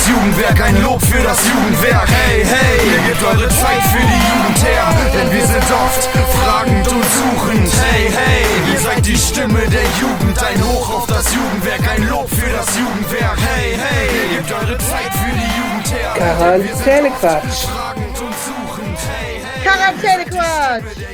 das Jugendwerk, ein Lob für das Jugendwerk. Hey, hey, ihr gebt eure Zeit für die Jugend her, denn wir sind oft fragend und suchend. Hey, hey, ihr seid die Stimme der Jugend, ein Hoch auf das Jugendwerk, ein Lob für das Jugendwerk. Hey, hey, ihr gebt eure Zeit für die Jugend her, denn wir sind oft fragend und suchend. Hey, hey, Quarantänequatsch!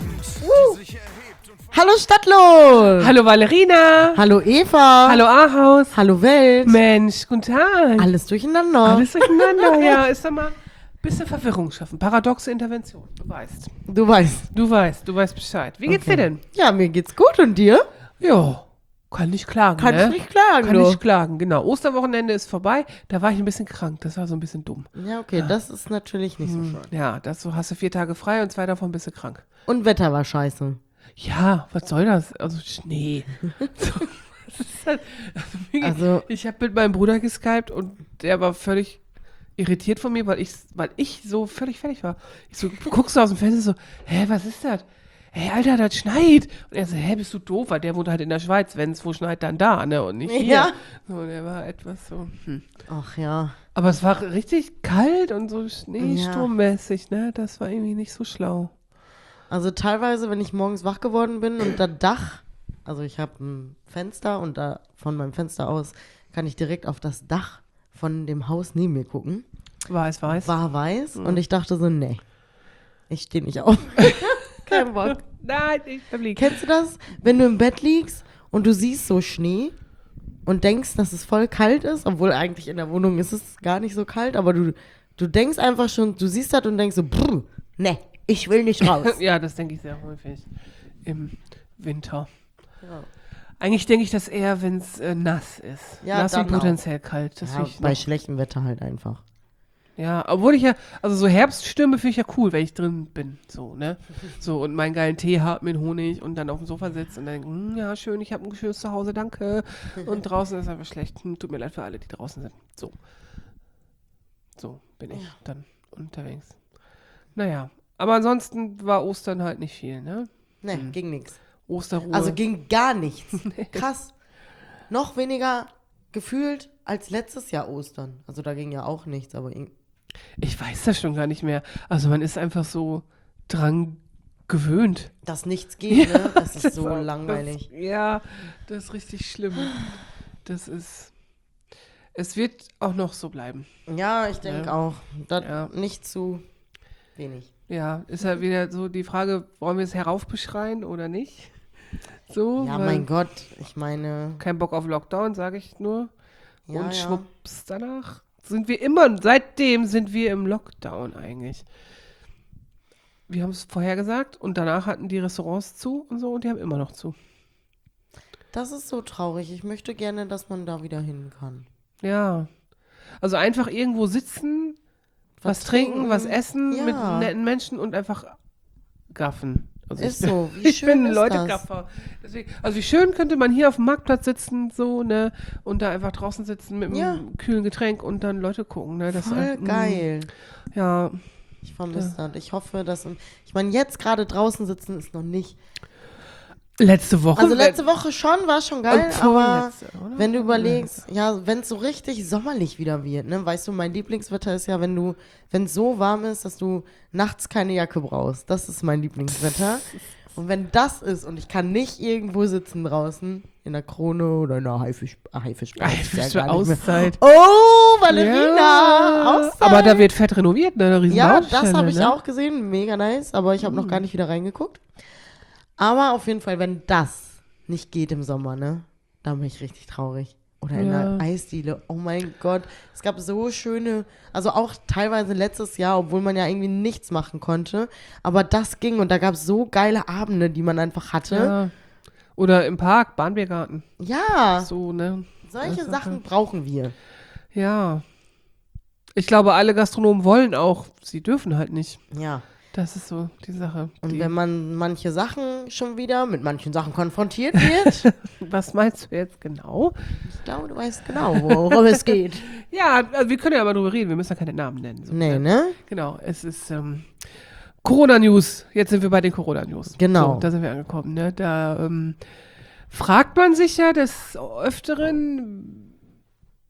Hallo Stadtlos! Hallo Valerina! Hallo Eva! Hallo Ahaus! Hallo Welt! Mensch, guten Tag! Alles durcheinander. Alles durcheinander, ja. Ist doch mal ein bisschen Verwirrung schaffen. Paradoxe Intervention, du weißt. Du weißt. Du weißt Bescheid. Wie geht's dir denn? Ja, mir geht's gut und dir? Ja, kann nicht klagen, Kann ne? ich nicht klagen, Kann du. nicht klagen, genau. Osterwochenende ist vorbei, da war ich ein bisschen krank, das war so ein bisschen dumm. Ja, okay, das ist natürlich nicht so schön. Ja, so hast du 4 Tage frei und 2 davon bist du krank. Und Wetter war scheiße. Ja, was soll das? Also Schnee. So, das ist halt, Also- ich habe mit meinem Bruder geskypt und der war völlig irritiert von mir, weil ich so völlig fertig war. Ich so, guckst du aus dem Fenster so, hä, was ist das? Hey, Alter, das schneit. Und er so, hä, bist du doof? Weil der wohnt halt in der Schweiz, wenn es wo schneit, dann da, ne? Und nicht hier. Ja. So, der war etwas so, Ach ja. Aber es war richtig kalt und so schneesturmmäßig, ne? Das war irgendwie nicht so schlau. Also teilweise, wenn ich morgens wach geworden bin und das Dach, also ich habe ein Fenster und da von meinem Fenster aus kann ich direkt auf das Dach von dem Haus neben mir gucken. Weiß. War weiß und ich dachte so, nee, ich stehe nicht auf. Kein Bock. Nein, ich bleib liegen. Kennst du das, wenn du im Bett liegst und du siehst so Schnee und denkst, dass es voll kalt ist, obwohl eigentlich in der Wohnung ist es gar nicht so kalt, aber du denkst einfach schon, du siehst das und denkst so, nee, ich will nicht raus. Ja, das denke ich sehr häufig im Winter. Ja. Eigentlich denke ich das eher, wenn es nass ist. Ja, nass und dann potenziell kalt. Das Ja, finde ich bei noch, schlechtem Wetter halt einfach. ja, obwohl ich ja, also so Herbststürme finde ich ja cool, wenn ich drin bin. So, ne? So, und meinen geilen Tee habe mit Honig und dann auf dem Sofa sitze und dann denke, ja, schön, ich habe ein schönes Zuhause, danke. Und draußen ist einfach schlecht. Tut mir leid für alle, die draußen sind. So bin ich dann unterwegs. Naja, aber ansonsten war Ostern halt nicht viel, ne? Nee, ging nichts. Osterruhe. Also ging gar nichts. Krass. Noch weniger gefühlt als letztes Jahr Ostern. Also da ging ja auch nichts, aber Ich weiß das schon gar nicht mehr. Also man ist einfach so dran gewöhnt. dass nichts geht, ne? Das ist Das so war- langweilig. Das ist richtig schlimm. Es wird auch noch so bleiben. Ja, ich denke Ja. auch. Das Ja. nicht zu wenig. Ja, ist ja wieder so die Frage, wollen wir es heraufbeschreien oder nicht? So, Ja, weil mein Gott, ich meine, kein Bock auf Lockdown, sage ich nur. ja, Und ja. schwupps, danach seitdem sind wir im Lockdown eigentlich. Wir haben es vorher gesagt und danach hatten die Restaurants zu und so und die haben immer noch zu. Das ist so traurig. Ich möchte gerne, dass man da wieder hin kann. Ja. Also einfach irgendwo sitzen, was trinken, was essen Ja. mit netten Menschen und einfach gaffen. Also Ist so. Wie ich schön bin ist Leutegaffer. Deswegen, also wie schön könnte man hier auf dem Marktplatz sitzen, so, ne, und da einfach draußen sitzen mit Ja. einem kühlen Getränk und dann Leute gucken, ne. Das Voll geil. Ja, Ich vermisse das. Ich hoffe, dass. Ich meine, jetzt gerade draußen sitzen ist noch nicht. letzte Woche. Also letzte Woche schon, war schon geil, Und aber vorletzte, oder? wenn du überlegst, ja, wenn es so richtig sommerlich wieder wird, ne, weißt du, mein Lieblingswetter ist ja, wenn es so warm ist, dass du nachts keine Jacke brauchst. Das ist mein Lieblingswetter. Und wenn das ist und ich kann nicht irgendwo sitzen draußen, in der Krone oder in der Auszeit. Oh, Valerina! Auszeit! Aber da wird fett renoviert, ne? Eine riesen Ja, Baustelle, das habe ich ne? auch gesehen, mega nice, aber ich habe noch gar nicht wieder reingeguckt. Aber auf jeden Fall, wenn das nicht geht im Sommer, ne, dann bin ich richtig traurig. Oder in Ja. der Eisdiele, oh mein Gott. Es gab so schöne, also auch teilweise letztes Jahr, obwohl man ja irgendwie nichts machen konnte, aber das ging und da gab es so geile Abende, die man einfach hatte. Ja. Oder im Park, Bahnbiergarten. Ja, So, ne? solche das ist Sachen brauchen wir. Ja. Ich glaube, alle Gastronomen wollen auch, sie dürfen halt nicht. Ja. Das ist so die Sache. Und wenn man manche Sachen schon wieder mit manchen Sachen konfrontiert wird, Was meinst du jetzt genau? ich glaube, du weißt genau, worum es geht. Ja, also wir können ja mal drüber reden, wir müssen ja keine Namen nennen. So, Nee, ne? Genau, es ist Corona-News. Jetzt sind wir bei den Corona-News. Genau. So, da sind wir angekommen. Ne? Da fragt man sich ja des Öfteren,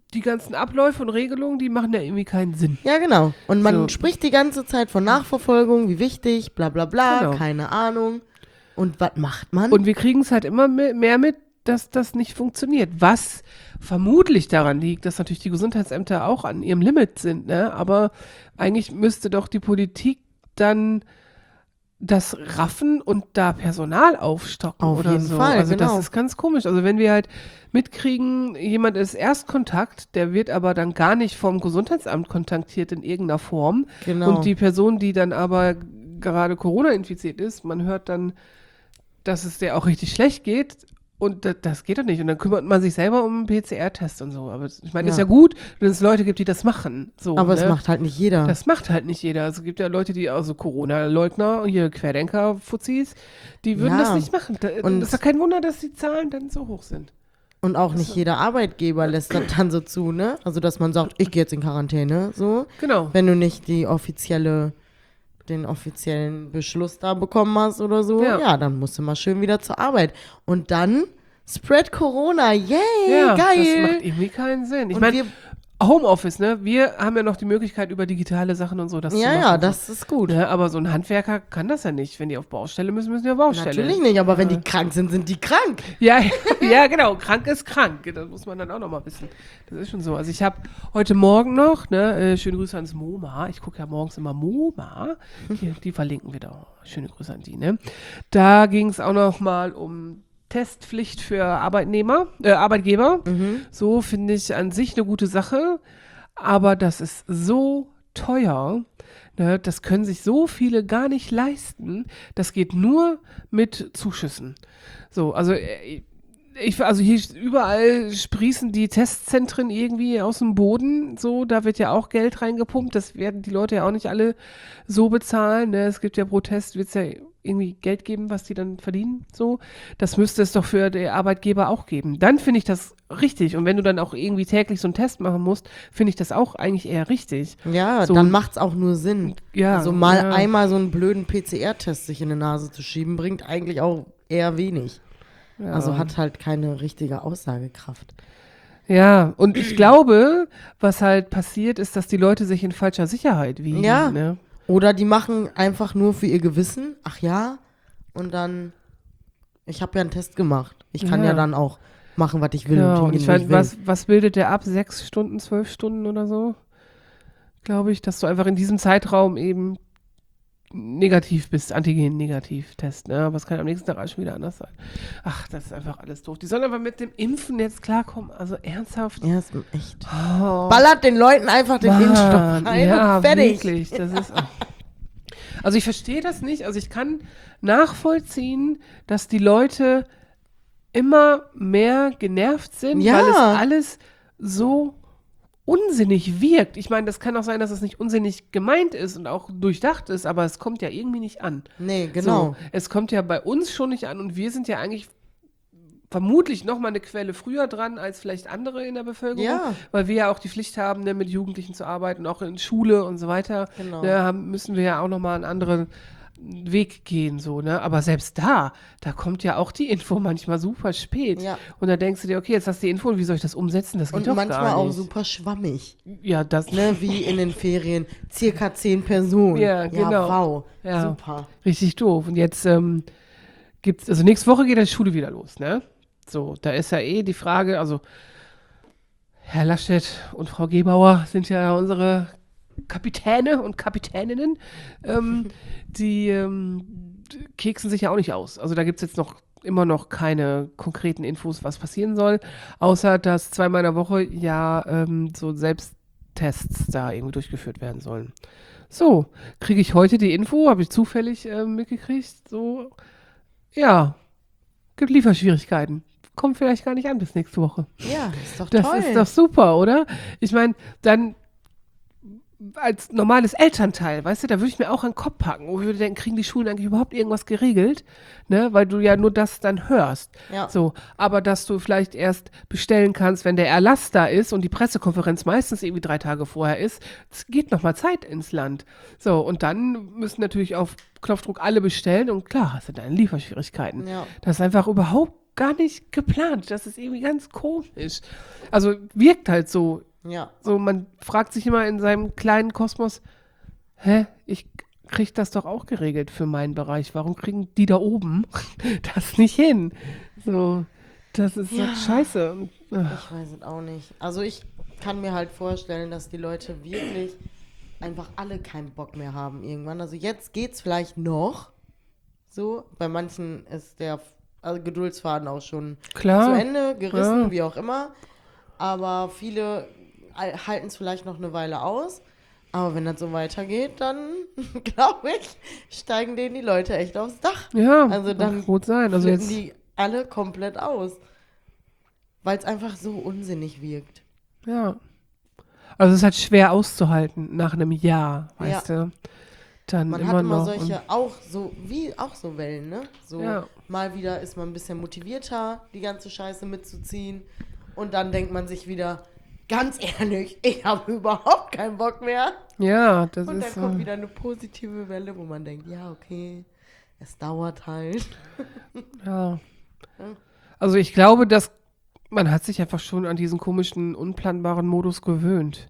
die ganzen Abläufe und Regelungen, die machen ja irgendwie keinen Sinn. Ja, genau. Und man So. spricht die ganze Zeit von Nachverfolgung, wie wichtig, bla bla bla, Genau. keine Ahnung. Und was macht man? Und wir kriegen es halt immer mehr mit, dass das nicht funktioniert. Was vermutlich daran liegt, dass natürlich die Gesundheitsämter auch an ihrem Limit sind, ne? Aber eigentlich müsste doch die Politik dann das raffen und da Personal aufstocken Auf oder jeden so. Fall, Also genau. das ist ganz komisch. Also wenn wir halt mitkriegen, jemand ist Erstkontakt, der wird aber dann gar nicht vom Gesundheitsamt kontaktiert in irgendeiner Form. Genau. Und die Person, die dann aber gerade Corona infiziert ist, man hört dann, dass es der auch richtig schlecht geht. Und das geht doch nicht. Und dann kümmert man sich selber um einen PCR-Test und so. Aber ich meine, Ja. ist ja gut, wenn es Leute gibt, die das machen. So, Aber ne? es macht halt nicht jeder. Das macht halt nicht jeder. Also es gibt ja Leute, die also Corona-Leugner, hier Querdenker-Fuzis, die würden Ja. das nicht machen. Und- Das ist ja kein Wunder, dass die Zahlen dann so hoch sind. Und auch nicht jeder Arbeitgeber lässt das dann so zu, ne? Also, dass man sagt, ich gehe jetzt in Quarantäne, so. Genau. Wenn du nicht den offiziellen Beschluss da bekommen hast oder so, Ja. ja, dann musst du mal schön wieder zur Arbeit. Und dann Spread Corona, yay, Ja, das geil. macht irgendwie keinen Sinn. Ich Und meine, wir- Homeoffice, ne? Wir haben ja noch die Möglichkeit, über digitale Sachen und so das zu Ja, machen. ja, das ist gut. Ne? Aber so ein Handwerker kann das ja nicht. Wenn die auf Baustelle müssen, müssen die auf Baustelle. Natürlich nicht, aber wenn die krank sind, sind die krank. Ja, ja, genau. Krank ist krank. Das muss man dann auch noch mal wissen. Das ist schon so. Also ich habe heute Morgen noch, ne, schöne Grüße ans MoMA. Ich gucke ja morgens immer MoMA. Hier, die verlinken wir da. Schöne Grüße an die, ne. Da ging es auch noch mal um Testpflicht für Arbeitgeber. So finde ich an sich eine gute Sache. Aber das ist so teuer. Ne, das können sich so viele gar nicht leisten. Das geht nur mit Zuschüssen. So, also also hier überall sprießen die Testzentren irgendwie aus dem Boden. So, da wird ja auch Geld reingepumpt. Das werden die Leute ja auch nicht alle so bezahlen. Ne? Es gibt ja pro Test, wird es ja irgendwie Geld geben, was die dann verdienen. So, das müsste es doch für die Arbeitgeber auch geben. Dann finde ich das richtig. Und wenn du dann auch irgendwie täglich so einen Test machen musst, finde ich das auch eigentlich eher richtig. Ja, So. dann macht's auch nur Sinn. Ja, Also mal ja. einmal so einen blöden PCR-Test sich in die Nase zu schieben, bringt eigentlich auch eher wenig. Ja. Also hat halt keine richtige Aussagekraft. Ja, und ich glaube, was halt passiert, ist, dass die Leute sich in falscher Sicherheit wiegen. Ja. Ne? Oder die machen einfach nur für ihr Gewissen, ach ja, und dann, ich habe ja einen Test gemacht. Ich kann ja Ja. dann auch machen, was ich will Ja, und und hingehen, ich wo ich meine, will. was bildet der ab? 6 Stunden, 12 Stunden oder so? Glaube ich, dass du einfach in diesem Zeitraum eben negativ bist, Antigen-Negativ-Test, ne? Aber es kann am nächsten Tag auch schon wieder anders sein. Ach, das ist einfach alles doof. Die sollen aber mit dem Impfen jetzt klarkommen. Also ernsthaft. Ja, ist echt. Oh, Ballert den Leuten einfach den Mann, Impfstoff rein ja, und fertig. wirklich. Das ist, also ich verstehe das nicht. Also ich kann nachvollziehen, dass die Leute immer mehr genervt sind, Ja. weil es alles so unsinnig wirkt. Ich meine, das kann auch sein, dass es nicht unsinnig gemeint ist und auch durchdacht ist, aber es kommt ja irgendwie nicht an. Nee, genau. So, es kommt ja bei uns schon nicht an und wir sind ja eigentlich vermutlich noch mal eine Quelle früher dran als vielleicht andere in der Bevölkerung, Ja. weil wir ja auch die Pflicht haben, ne, mit Jugendlichen zu arbeiten, auch in Schule und so weiter. Genau. Ne, müssen wir ja auch noch mal einen anderen Weg gehen, so, ne? Aber selbst da kommt ja auch die Info manchmal super spät. Ja. Und da denkst du dir, okay, jetzt hast du die Info und wie soll ich das umsetzen? Das geht Und doch manchmal gar auch nicht. super schwammig. Ja, das, Ne, wie in den Ferien. Circa 10 Personen. Ja, genau. Ja, wow. Ja. Super. Richtig doof. Und jetzt gibt's, also nächste Woche geht die Schule wieder los, ne? So, da ist ja die Frage, also Herr Laschet und Frau Gebauer sind ja unsere Kapitäne und Kapitäninnen, die keksen sich ja auch nicht aus. Also da gibt's jetzt immer noch keine konkreten Infos, was passieren soll, außer dass 2-mal in der Woche ja so Selbsttests da irgendwie durchgeführt werden sollen. So, kriege ich heute die Info, habe ich zufällig mitgekriegt, so, ja, gibt Lieferschwierigkeiten. Kommt vielleicht gar nicht an bis nächste Woche. Ja, ist doch Das toll. ist doch super, oder? Ich meine, dann als normales Elternteil, weißt du, da würde ich mir auch an den Kopf packen. Und ich würde denken, kriegen die Schulen eigentlich überhaupt irgendwas geregelt? Ne? Weil du ja nur das dann hörst. Ja. So, aber dass du vielleicht erst bestellen kannst, wenn der Erlass da ist und die Pressekonferenz meistens irgendwie 3 Tage vorher ist, es geht nochmal Zeit ins Land. So, und dann müssen natürlich auf Knopfdruck alle bestellen und klar, hast du deine Lieferschwierigkeiten. Ja. Das ist einfach überhaupt gar nicht geplant. Das ist irgendwie ganz komisch. Also wirkt halt so. Ja. So, man fragt sich immer in seinem kleinen Kosmos, ich krieg das doch auch geregelt für meinen Bereich. Warum kriegen die da oben das nicht hin? So, das ist so scheiße. Und, Ich weiß es auch nicht. Also ich kann mir halt vorstellen, dass die Leute wirklich einfach alle keinen Bock mehr haben irgendwann. Also jetzt geht's vielleicht noch so. Bei manchen ist der Geduldsfaden auch schon Klar. zu Ende gerissen, Ja. wie auch immer. Aber viele halten es vielleicht noch eine Weile aus. Aber wenn das so weitergeht, dann, glaube ich, steigen denen die Leute echt aufs Dach. Ja, Also dann kann gut sein. Also flippen jetzt, die alle komplett aus. Weil es einfach so unsinnig wirkt. ja. Also es ist halt schwer auszuhalten nach einem Jahr, weißt du. Dann Man immer hat immer noch. solche, auch so Wellen, ne? So Ja. mal wieder ist man ein bisschen motivierter, die ganze Scheiße mitzuziehen. Und dann denkt man sich wieder, ganz ehrlich, ich habe überhaupt keinen Bock mehr. Ja, das Und ist dann kommt wieder eine positive Welle, wo man denkt, ja, okay, es dauert halt. ja. Also ich glaube, dass man hat sich einfach schon an diesen komischen, unplanbaren Modus gewöhnt.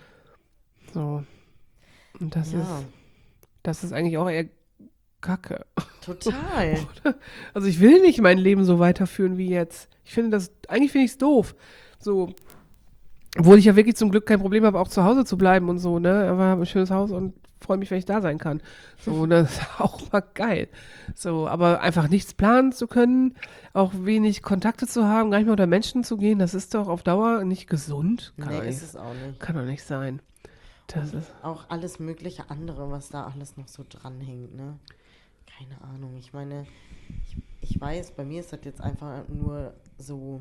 So. Und das ist eigentlich auch eher Kacke. Total. Also ich will nicht mein Leben so weiterführen wie jetzt. Eigentlich finde ich es doof. So, obwohl ich ja wirklich zum Glück kein Problem habe, auch zu Hause zu bleiben und so, ne? Aber habe ein schönes Haus und freue mich, wenn ich da sein kann. So, das ist auch mal geil. So, aber einfach nichts planen zu können, auch wenig Kontakte zu haben, gar nicht mehr unter Menschen zu gehen, das ist doch auf Dauer nicht gesund. Nee, ist es auch nicht. Kann doch nicht sein. Das ist, Auch alles mögliche andere, was da alles noch so dranhängt, ne? Keine Ahnung. Ich meine, ich weiß, bei mir ist das jetzt einfach nur so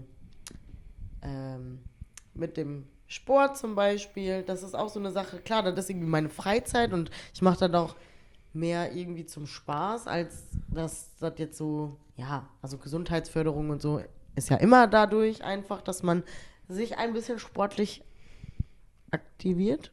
mit dem Sport zum Beispiel. Das ist auch so eine Sache. Klar, das ist irgendwie meine Freizeit und ich mache das auch mehr irgendwie zum Spaß, als dass das jetzt so, ja, also Gesundheitsförderung und so ist ja immer dadurch einfach, dass man sich ein bisschen sportlich aktiviert.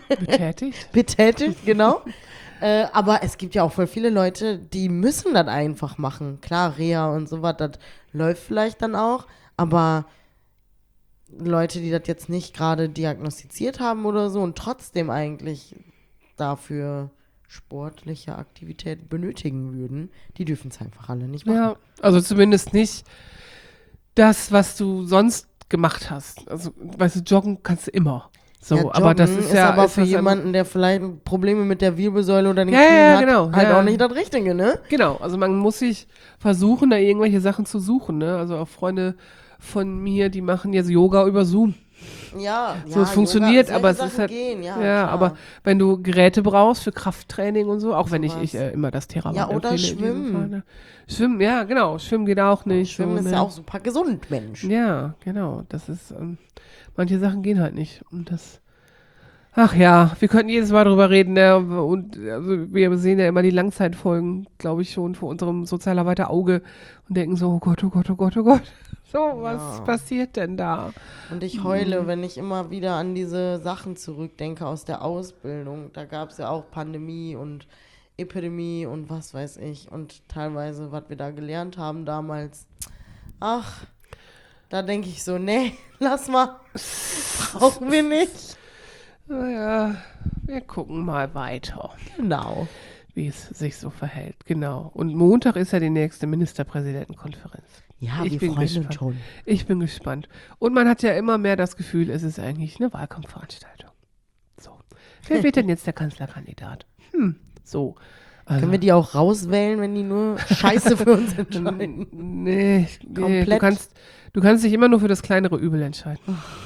Betätigt, genau. Aber es gibt ja auch voll viele Leute, die müssen das einfach machen. Klar, Reha und sowas, das läuft vielleicht dann auch, aber Leute, die das jetzt nicht gerade diagnostiziert haben oder so und trotzdem eigentlich dafür sportliche Aktivität benötigen würden, die dürfen es einfach alle nicht machen. ja, also zumindest nicht das, was du sonst gemacht hast. Also, weißt du, joggen kannst du immer. So, Ja, aber das Joggen ist ja aber ist für das jemanden, der vielleicht Probleme mit der Wirbelsäule oder den Ja, Knien ja, hat, genau, halt ja. auch nicht das Richtige, ne? Genau, also man muss sich versuchen, da irgendwelche Sachen zu suchen, ne? Also auch Freunde von mir, die machen jetzt Yoga über Zoom. Ja, So, es funktioniert, solche aber es Sachen ist halt, gehen, ja, ja, klar. aber wenn du Geräte brauchst für Krafttraining und so, auch wenn ich Sowas. immer das Theraband Ja, oder empfehle in diesem Schwimmen. Fall, ne? Schwimmen, ja, genau, Schwimmen geht auch nicht. Schwimmen so, ist ne? ja auch super gesund, Mensch. Ja, genau, das ist, manche Sachen gehen halt nicht und das, ach ja, wir könnten jedes Mal drüber reden, ne? Und also wir sehen ja immer die Langzeitfolgen, glaube ich, schon vor unserem Sozialarbeiter-Auge und denken so, oh Gott, oh Gott, oh Gott, oh Gott. So, was passiert denn da? Und ich heule, wenn ich immer wieder an diese Sachen zurückdenke aus der Ausbildung. Da gab es ja auch Pandemie und Epidemie und was weiß ich. Und teilweise, was wir da gelernt haben damals. Ach, da denke ich so, nee, lass mal. Brauchen wir nicht. Naja, wir gucken mal weiter, Genau. wie es sich so verhält. Genau. Und Montag ist ja die nächste Ministerpräsidentenkonferenz. Ja, Ich wir bin freuen gespannt. uns schon. Ich bin gespannt. Und man hat ja immer mehr das Gefühl, es ist eigentlich eine Wahlkampfveranstaltung. So. Wer wird denn jetzt der Kanzlerkandidat? So. Also, Können wir die auch rauswählen, wenn die nur Scheiße für uns entscheiden? nee, Komplett. du kannst dich immer nur für das kleinere Übel entscheiden.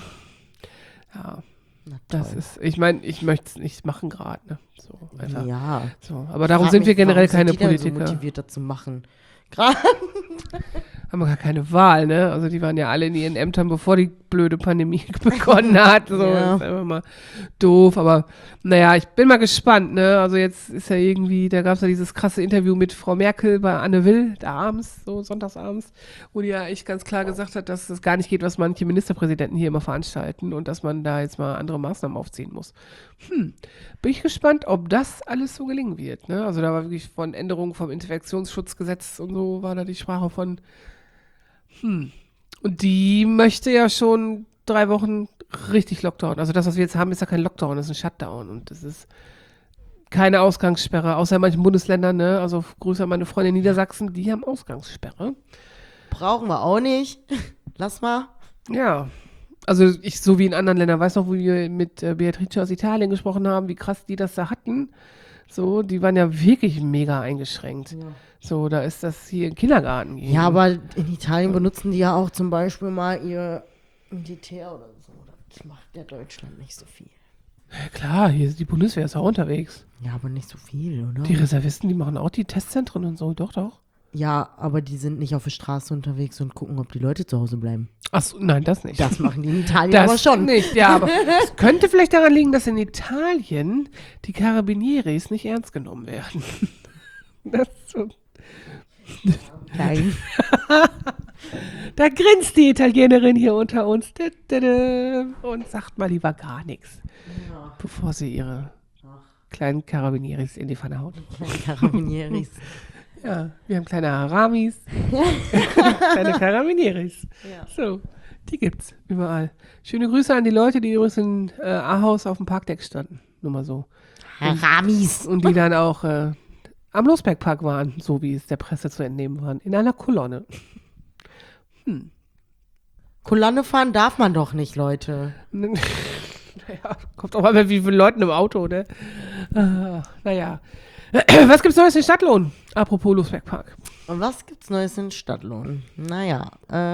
Ja, Na das toll. ist, ich meine, ich möchte es nicht machen gerade, ne? So, einfach. Ja. So. Aber darum Frag sind mich, wir generell warum keine sind die denn Politiker. so motiviert, das zu machen. Gerade. Haben wir gar keine Wahl, ne? Also die waren ja alle in ihren Ämtern, bevor die blöde Pandemie begonnen hat. So, Ja. ist einfach mal doof. Aber naja, ich bin mal gespannt, ne? Also jetzt ist ja irgendwie, da gab es ja dieses krasse Interview mit Frau Merkel bei Anne Will, da abends, so sonntagsabends, wo die ja echt ganz klar gesagt hat, dass es gar nicht geht, was manche Ministerpräsidenten hier immer veranstalten und dass man da jetzt mal andere Maßnahmen aufziehen muss. Bin ich gespannt, ob das alles so gelingen wird, ne? Also da war wirklich von Änderungen vom Infektionsschutzgesetz und so war da die Sprache von. Und die möchte ja schon 3 Wochen richtig Lockdown. Also das, was wir jetzt haben, ist ja kein Lockdown, das ist ein Shutdown. Und das ist keine Ausgangssperre, außer in manchen Bundesländern, ne? Also Grüße an meine Freunde in Niedersachsen, die haben Ausgangssperre. Brauchen wir auch nicht. Lass mal. Ja, also so wie in anderen Ländern, weißt du noch, wo wir mit Beatrice aus Italien gesprochen haben, wie krass die das da hatten. So, die waren ja wirklich mega eingeschränkt. Ja. So, da ist das hier im Kindergarten. Ja, aber in Italien benutzen die ja auch zum Beispiel mal ihr Militär oder so. Das macht ja Deutschland nicht so viel. Ja, klar, hier ist die Bundeswehr ist auch unterwegs. Ja, aber nicht so viel, oder? Die Reservisten, die machen auch die Testzentren und so, doch, doch. Ja, aber die sind nicht auf der Straße unterwegs und gucken, ob die Leute zu Hause bleiben. Achso, nein, das nicht. Das machen die in Italien Das aber schon. nicht, ja, aber es könnte vielleicht daran liegen, dass in Italien die Carabinieris nicht ernst genommen werden. Das ist so. Nein. Da grinst die Italienerin hier unter uns und sagt mal lieber gar nichts, bevor sie ihre kleinen Carabinieris in die Pfanne haut. Carabinieris. Ja, wir haben kleine Haramis, kleine Carabinieris. Ja. So, die gibt's überall. Schöne Grüße an die Leute, die übrigens in Ahaus auf dem Parkdeck standen. Nur mal so. Haramis. Und die dann auch am Losbergpark waren, so wie es der Presse zu entnehmen waren, in einer Kolonne. Kolonne fahren darf man doch nicht, Leute. Naja, kommt auch mal, wie viele Leute im Auto, ne? Naja. Was gibt's Neues in Stadtlohn? Apropos Losbergpark. Und was gibt's Neues in Stadtlohn? Naja,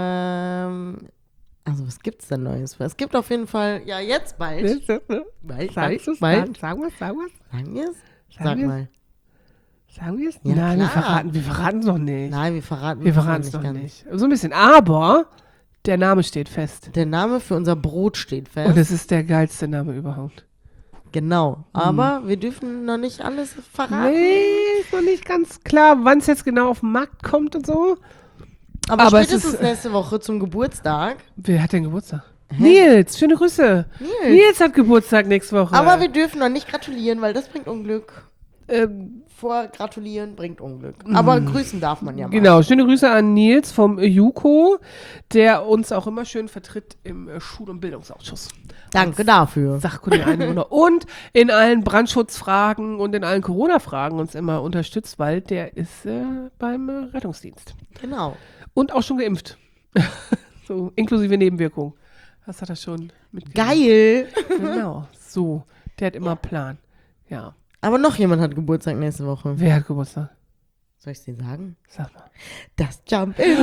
also was gibt's denn Neues? Es gibt auf jeden Fall, ja jetzt bald. Sagst du's? Bald. Sagen wir's? Sagen wir's? Sagen Sag wir's? mal. Sagen wir's? Ja, Nein, klar. wir verraten es noch nicht. Nein, wir verraten es noch ganz. nicht. So ein bisschen. Aber der Name steht fest. Der Name für unser Brot steht fest. Und es ist der geilste Name überhaupt. Genau. Aber wir dürfen noch nicht alles verraten. Nee, ist noch nicht ganz klar, wann es jetzt genau auf den Markt kommt und so. Aber es spätestens ist, nächste Woche zum Geburtstag. Wer hat denn Geburtstag? Nils, schöne Grüße. Nils hat Geburtstag nächste Woche. Aber wir dürfen noch nicht gratulieren, weil das bringt Unglück. Vor gratulieren bringt Unglück. Aber grüßen darf man ja mal. Genau, schöne Grüße an Nils vom JUKO, der uns auch immer schön vertritt im Schul- und Bildungsausschuss. Danke dafür. Sachkundige Einwohner und in allen Brandschutzfragen und in allen Corona-Fragen uns immer unterstützt, weil der ist beim Rettungsdienst. Genau. Und auch schon geimpft. So, inklusive Nebenwirkungen. Das hat er schon mitgegeben. Geil. Genau, so. Der hat immer Plan. Ja. Aber noch jemand hat Geburtstag nächste Woche. Wer hat Geburtstag? Soll ich es dir sagen? Sag mal. Das Jump-In.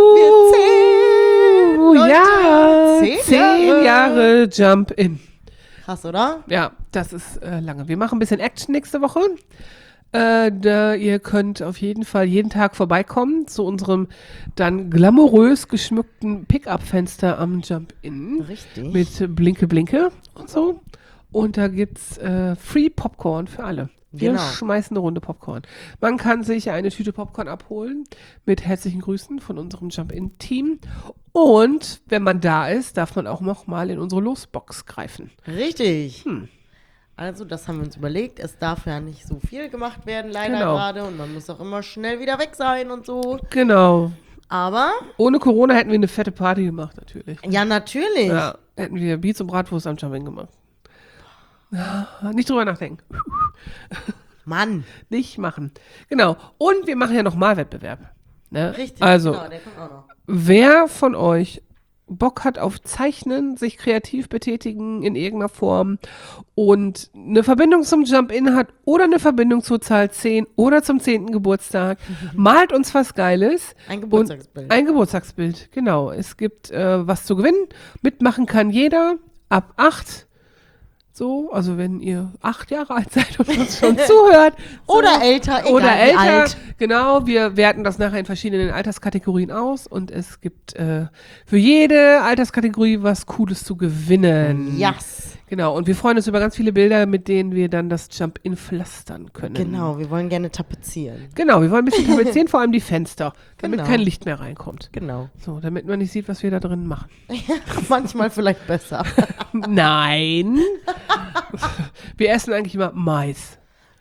Oh, Wir zählen. ja. Leute, 10 Jahre Jump-In. Krass, oder? Ja, das ist lange. Wir machen ein bisschen Action nächste Woche. Ihr könnt auf jeden Fall jeden Tag vorbeikommen zu unserem dann glamourös geschmückten Pickup-Fenster am Jump-In. Richtig. Mit Blinke Blinke und so. Und da gibt's Free Popcorn für alle. Wir Genau. schmeißen eine Runde Popcorn. Man kann sich eine Tüte Popcorn abholen mit herzlichen Grüßen von unserem Jump-In-Team. Und wenn man da ist, darf man auch noch mal in unsere Losbox greifen. Richtig. Also, das haben wir uns überlegt. Es darf ja nicht so viel gemacht werden, leider Genau. gerade. Und man muss auch immer schnell wieder weg sein und so. Genau. Aber, Ohne Corona hätten wir eine fette Party gemacht, natürlich. ja, natürlich. Ja, hätten wir Beats und Bratwurst am Jump-In gemacht. Ja, nicht drüber nachdenken. Mann. Nicht machen. Genau. Und wir machen ja noch Malwettbewerb. Ne? Richtig. Also, Genau, der kommt auch noch. wer von euch Bock hat auf Zeichnen, sich kreativ betätigen in irgendeiner Form und eine Verbindung zum Jump-In hat oder eine Verbindung zur Zahl 10 oder zum 10. Geburtstag, malt uns was Geiles. Ein Geburtstagsbild. Und ein Geburtstagsbild, genau. Es gibt was zu gewinnen. Mitmachen kann jeder ab 8. So, also wenn ihr 8 Jahre alt seid und uns schon zuhört. So, Oder älter, egal oder wie älter. alt. Genau, wir werten das nachher in verschiedenen Alterskategorien aus und es gibt für jede Alterskategorie was Cooles zu gewinnen. Yes. Genau, und wir freuen uns über ganz viele Bilder, mit denen wir dann das Jump-In pflastern können. Genau, wir wollen gerne tapezieren. Genau, wir wollen ein bisschen tapezieren, vor allem die Fenster, damit Genau. kein Licht mehr reinkommt. Genau. So, damit man nicht sieht, was wir da drin machen. Manchmal vielleicht besser. Nein. Wir essen eigentlich immer Mais.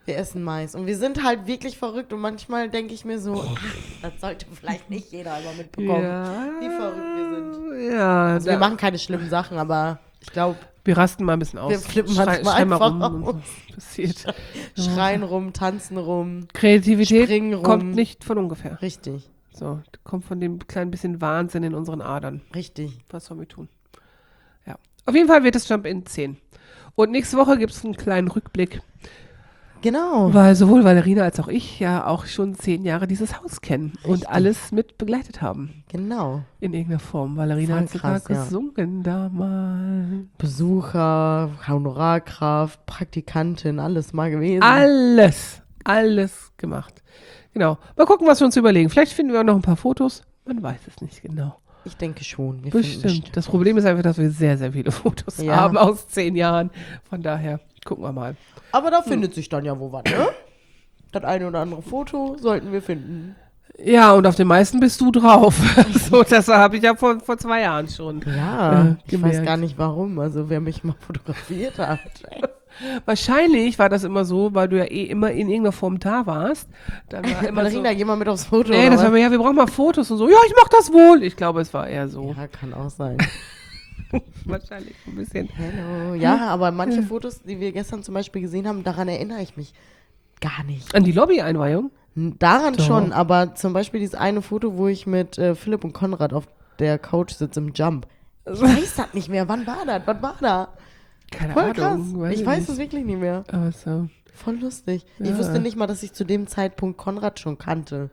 Wir essen Mais. Und wir sind halt wirklich verrückt. Und manchmal denke ich mir so, das sollte vielleicht nicht jeder immer mitbekommen, wie verrückt wir sind. Ja, Also wir machen keine schlimmen Sachen, aber ich glaube, wir rasten mal ein bisschen aus. wir flippen manchmal Schrei mal einfach rum und aus. so. Passiert. Schreien rum, tanzen rum. Kreativität Springen rum. kommt nicht von ungefähr. Richtig, So, kommt von dem kleinen bisschen Wahnsinn in unseren Adern. richtig. Was sollen wir tun? Ja. Auf jeden Fall wird es Jump-In 10. Und nächste Woche gibt es einen kleinen Rückblick, Genau. weil sowohl Valerina als auch ich ja auch schon 10 Jahre dieses Haus kennen und alles mit begleitet haben. Genau. In irgendeiner Form. Valerina Voll hat sogar krass, ja. gesungen damals. Besucher, Honorarkraft, Praktikantin, alles mal gewesen. Alles gemacht. Genau. Mal gucken, was wir uns überlegen. Vielleicht finden wir auch noch ein paar Fotos. Man weiß es nicht genau. Ich denke schon. Wir finden Bestimmt. Das Problem ist einfach, dass wir sehr, sehr viele Fotos Ja. haben aus 10 Jahren. Von daher gucken wir mal. Aber da findet sich dann ja wo was, ne? Das eine oder andere Foto sollten wir finden. Ja, und auf den meisten bist du drauf. So, das habe ich ja vor 2 Jahren schon. Ja, ich gemerkt. weiß gar nicht warum. Also wer mich mal fotografiert hat. Wahrscheinlich war das immer so, weil du ja immer in irgendeiner Form da warst. Dann war immer Valerina, so, geh mal mit aufs Foto. nee, oder das was? war mir, ja, wir brauchen mal Fotos und so. Ja, ich mach das wohl. Ich glaube, es war eher so. Ja, kann auch sein. Wahrscheinlich ein bisschen. Hello. Ja, aber manche Fotos, die wir gestern zum Beispiel gesehen haben, daran erinnere ich mich gar nicht. An die Lobby-Einweihung? Daran Doch. schon, aber zum Beispiel dieses eine Foto, wo ich mit Philipp und Konrad auf der Couch sitze im Jump. Ich weiß das nicht mehr. Wann war das? Was war da? Keine Voll krass. Ahnung. Ich weiß es wirklich nicht mehr. Aber so. Voll lustig. Ja. Ich wusste nicht mal, dass ich zu dem Zeitpunkt Konrad schon kannte.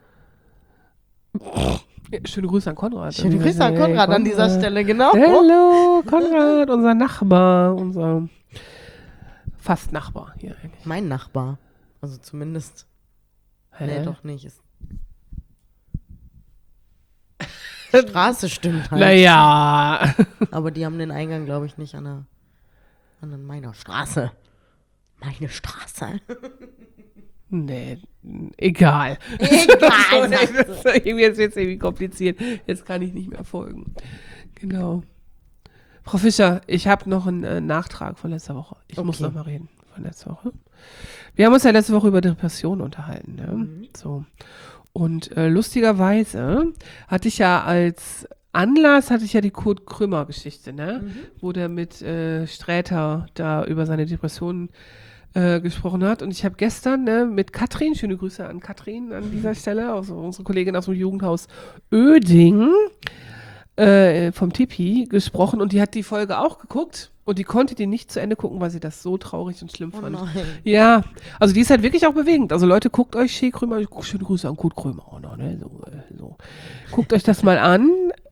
Ja, schöne Grüße an Konrad. Schöne Grüße an Hey, Konrad an dieser Stelle, genau. Hallo, Konrad, unser Nachbar, unser fast Nachbar hier eigentlich. Mein Nachbar. Also zumindest. Nee, Hä? doch nicht. Ist Straße stimmt halt. Naja. Aber die haben den Eingang, glaube ich, nicht an meiner Straße. Meine Straße. Nee, egal. Egal. Jetzt wird es irgendwie kompliziert. Jetzt kann ich nicht mehr folgen. Genau. Frau Fischer, ich habe noch einen Nachtrag von letzter Woche. Ich muss Okay. noch mal reden von letzter Woche. Wir haben uns ja letzte Woche über Depression unterhalten. Ne? So. Und lustigerweise hatte ich ja als Anlass die Kurt Krömer-Geschichte, ne? Wo der mit Sträter da über seine Depressionen gesprochen hat. Und ich habe gestern mit Katrin, schöne Grüße an Katrin an dieser Stelle, also unsere Kollegin aus dem Jugendhaus Oeding, vom Tipi gesprochen und die hat die Folge auch geguckt und die konnte die nicht zu Ende gucken, weil sie das so traurig und schlimm Oh fand. nein. Ja, also die ist halt wirklich auch bewegend. Also Leute, guckt euch Shea Krömer, schöne Grüße an Kurt Krömer auch noch, ne? So. Guckt euch das mal an.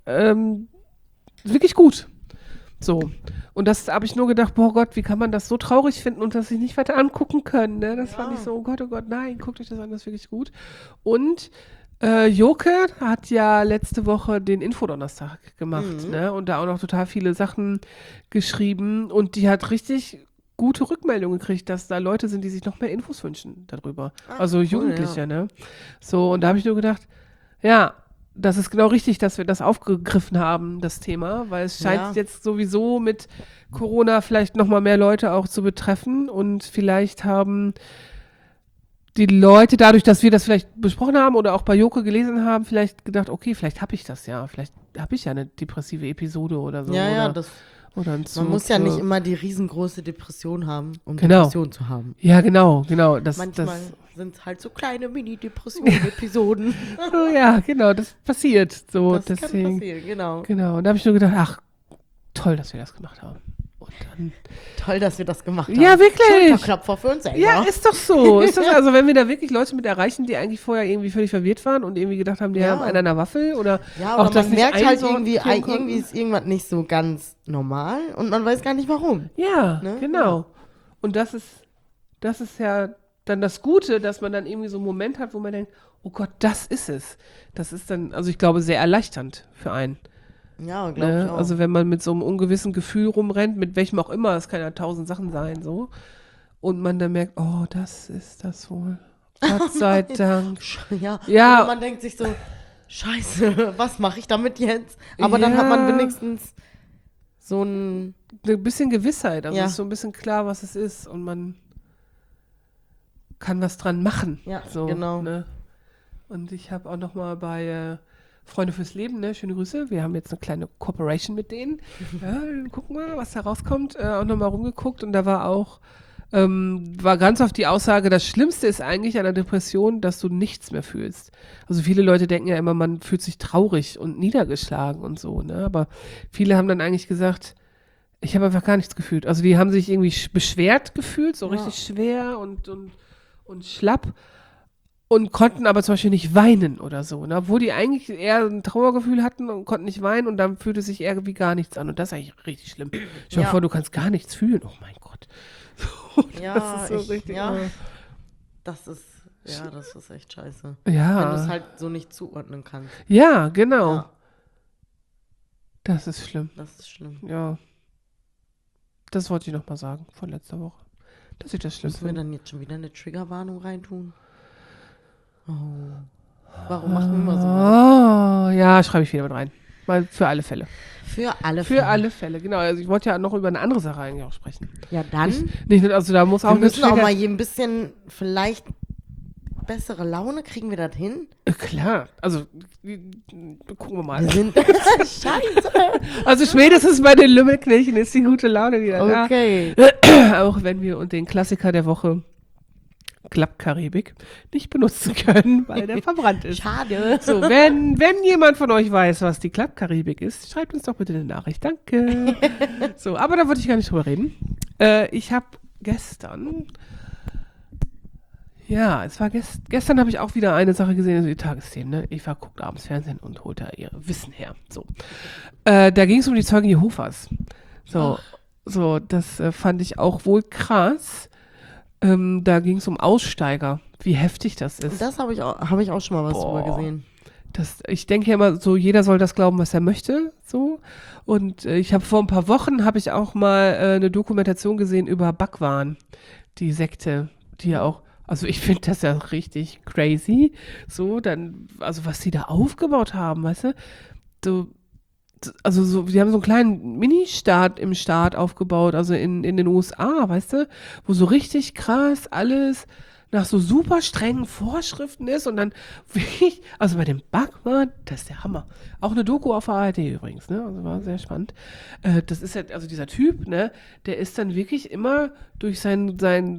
Wirklich gut. So. Und das habe ich nur gedacht, boah Gott, wie kann man das so traurig finden und das sich nicht weiter angucken können, ne? Das fand ich so, oh Gott, nein, guckt euch das an, das ist wirklich gut. Und Joke hat ja letzte Woche den Infodonnerstag gemacht, ne? Und da auch noch total viele Sachen geschrieben und die hat richtig gute Rückmeldungen gekriegt, dass da Leute sind, die sich noch mehr Infos wünschen darüber. Also Jugendliche, ja. ne? So, und da habe ich nur gedacht, ja, das ist genau richtig, dass wir das aufgegriffen haben, das Thema, weil es scheint Ja. jetzt sowieso mit Corona vielleicht noch mal mehr Leute auch zu betreffen und vielleicht haben die Leute, dadurch, dass wir das vielleicht besprochen haben oder auch bei Joko gelesen haben, vielleicht gedacht, okay, vielleicht habe ich das ja, vielleicht habe ich ja eine depressive Episode oder so. Ja, oder, das, oder ein man Zug, muss ja so. nicht immer die riesengroße Depression haben, um Genau. Depression zu haben. Ja, genau. Manchmal sind es halt so kleine Mini-Depressionen-Episoden. Oh, ja, genau, das passiert. So, Das kann deswegen. passieren, genau. Genau, und da habe ich nur gedacht, ach, toll, dass wir das gemacht haben. Und dann, Toll, dass wir das gemacht haben. Ja, wirklich. Schulterklopfer für uns selber. ja, ist doch so. Ist das, also wenn wir da wirklich Leute mit erreichen, die eigentlich vorher irgendwie völlig verwirrt waren und irgendwie gedacht haben, die Ja. haben einen an der Waffel oder Ja, auch aber das man nicht merkt halt irgendwie, einsortieren konnten. irgendwie ist irgendwas nicht so ganz normal und man weiß gar nicht warum. Ja, Ne? genau. Und das ist ja dann das Gute, dass man dann irgendwie so einen Moment hat, wo man denkt, oh Gott, das ist es. Das ist dann, also ich glaube, sehr erleichternd für einen. Ja, glaube ich Ne? auch. Also wenn man mit so einem ungewissen Gefühl rumrennt, mit welchem auch immer, es kann ja 1000 Sachen sein, so. Und man dann merkt, oh, das ist das wohl. Gott sei Dank. ja. Ja. Und man denkt sich so, scheiße, was mache ich damit jetzt? Aber dann hat man Ja. wenigstens so ein, Ein bisschen Gewissheit, also Ja. ist so ein bisschen klar, was es ist und man kann was dran machen. Ja, so, genau. Ne? Und ich habe auch noch mal bei Freunde fürs Leben, ne? Schöne Grüße. Wir haben jetzt eine kleine Cooperation mit denen. Ja, dann gucken wir, was da rauskommt. Auch noch mal rumgeguckt und da war ganz oft die Aussage, das Schlimmste ist eigentlich an der Depression, dass du nichts mehr fühlst. Also viele Leute denken ja immer, man fühlt sich traurig und niedergeschlagen und so, ne? Aber viele haben dann eigentlich gesagt, ich habe einfach gar nichts gefühlt. Also die haben sich irgendwie beschwert gefühlt, so richtig schwer und schlapp und konnten aber zum Beispiel nicht weinen oder so, ne? Obwohl die eigentlich eher ein Trauergefühl hatten und konnten nicht weinen und dann fühlte sich eher wie gar nichts an und das ist eigentlich richtig schlimm. Stell dir vor, du kannst gar nichts fühlen. Oh mein Gott. Ja, das ist so richtig. das ist echt scheiße. Ja. Wenn du es halt so nicht zuordnen kannst. Ja, genau. Ja. Das ist schlimm. Das ist schlimm. Ja. Das wollte ich noch mal sagen von letzter Woche. Dass ich das schlimm Müssen wir finde. dann jetzt schon wieder eine Triggerwarnung reintun? Oh. Warum machen wir immer so? Oh, ja, schreibe ich wieder mit rein. Mal für alle Fälle. Für alle Für alle Fälle, genau. Also ich wollte ja noch über eine andere Sache eigentlich auch sprechen. Ja, dann. Nicht, also da muss auch Wir müssen eine auch Trigger- mal hier ein bisschen vielleicht bessere Laune. Kriegen wir das hin? Klar, also gucken wir mal. Wir sind. Scheiße. Also spätestens bei den Lümmelknilchen ist die gute Laune wieder da. Okay. Auch wenn wir den Klassiker der Woche Club Karibik nicht benutzen können, weil der verbrannt ist. Schade. So, wenn jemand von euch weiß, was die Club Karibik ist, schreibt uns doch bitte eine Nachricht. Danke. So, aber da wollte ich gar nicht drüber reden. Ich habe gestern, gestern habe ich auch wieder eine Sache gesehen, also die Tagesthemen, ne? Eva guckt abends Fernsehen und holt da ihr Wissen her. So. Da ging es um die Zeugen Jehovas. So, das fand ich auch wohl krass. Da ging es um Aussteiger, wie heftig das ist. Das habe ich auch schon mal was drüber gesehen. Ich denke ja immer so, jeder soll das glauben, was er möchte, so. Und ich habe vor ein paar Wochen, habe ich auch mal eine Dokumentation gesehen über Bhagwan, die Sekte, die ja auch, also ich finde das ja richtig crazy, so, also was die da aufgebaut haben, weißt du, die haben so einen kleinen Mini-Staat im Staat aufgebaut, also in den USA, weißt du, wo so richtig krass alles nach so super strengen Vorschriften ist und dann wirklich, also bei dem Bhagwan, das ist der Hammer. Auch eine Doku auf der ARD übrigens, ne, also war sehr spannend. Das ist ja, also dieser Typ, ne, der ist dann wirklich immer durch seine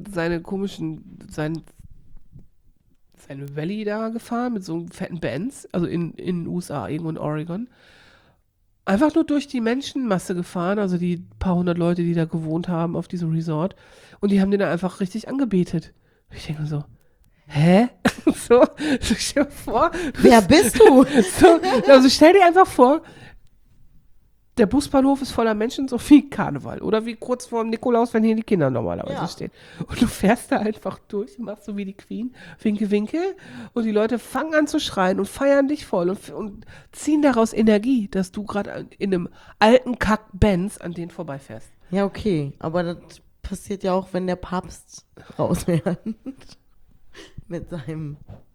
Valley da gefahren mit so einem fetten Benz, also in den USA, irgendwo in Oregon. Einfach nur durch die Menschenmasse gefahren, also die paar hundert Leute, die da gewohnt haben auf diesem Resort. Und die haben den da einfach richtig angebetet. Ich denke so, hä? so stell dir vor. Wer bist du? Also stell dir einfach vor, der Busbahnhof ist voller Menschen, so wie Karneval. Oder wie kurz vor dem Nikolaus, wenn hier die Kinder normalerweise stehen. Und du fährst da einfach durch und machst so wie die Queen, Winke, Winke. Und die Leute fangen an zu schreien und feiern dich voll und ziehen daraus Energie, dass du gerade in einem alten Kack-Benz an denen vorbeifährst. Ja, okay. Aber das passiert ja auch, wenn der Papst rausfährt. Mit seinem